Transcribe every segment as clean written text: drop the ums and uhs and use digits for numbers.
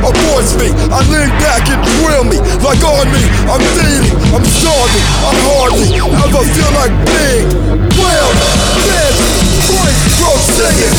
avoids me. I lean back and drill me. Like on me, I'm thieving, I'm starving. I hardly ever feel like being well, dead, voice, bro, singing.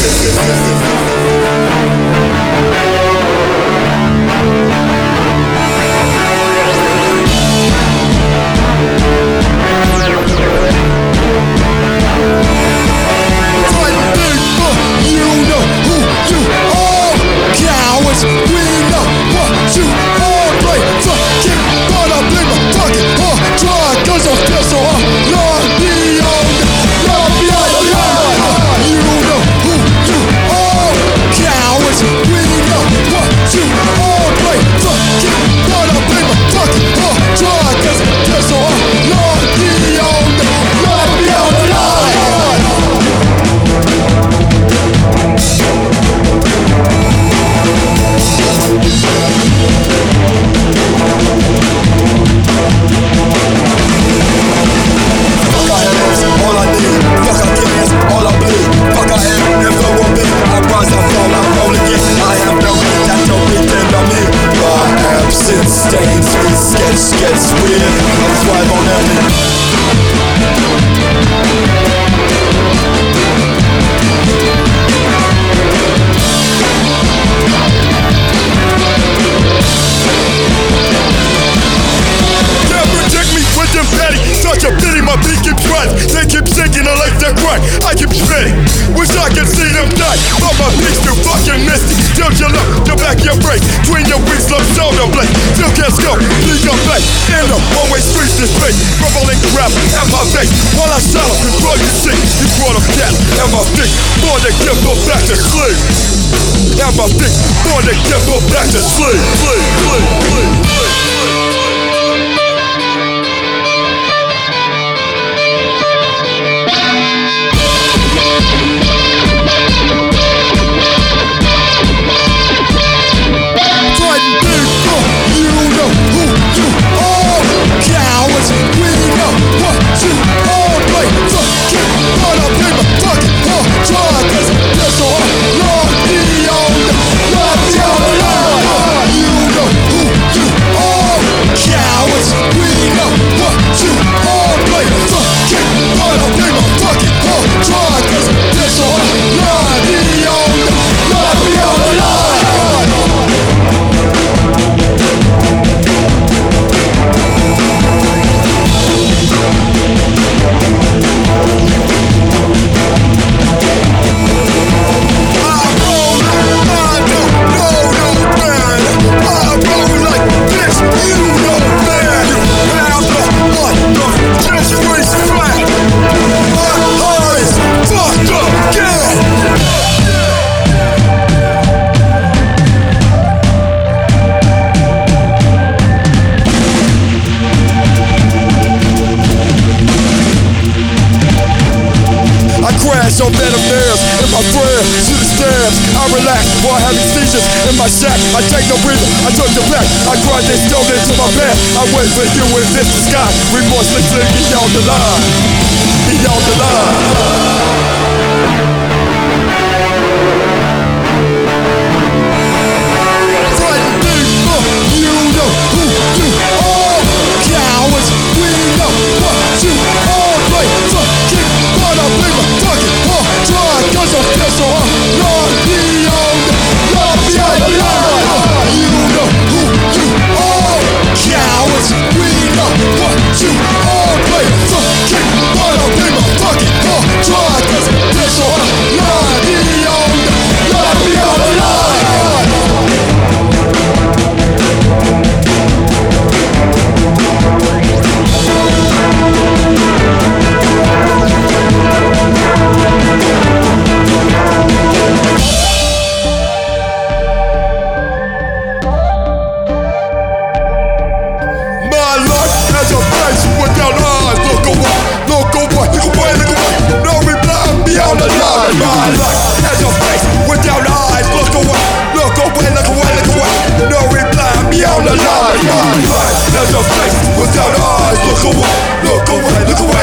I keep spinning, wish I could see them die. But my peace too fucking misty. Tilt your look, your back, your break. Between your wings, love shoulder blade. Still can't scope, leave your face. In the one-way streets in space. Rumbling crap at my face. While I shout up, control your seat. You brought up cat at my feet. Born to give go back to sleep. At my feet, born to give go back to sleep. Sleep, sleep, sleep, sleep. On bed of nails in my prayer to the stairs. I relax while having seizures in my shack. I take no breather, I took the back. I cried they stole into my bed. I wait for you in this sky. Remorselessly beyond the line. Beyond the line.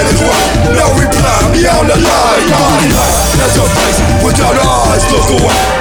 Look away.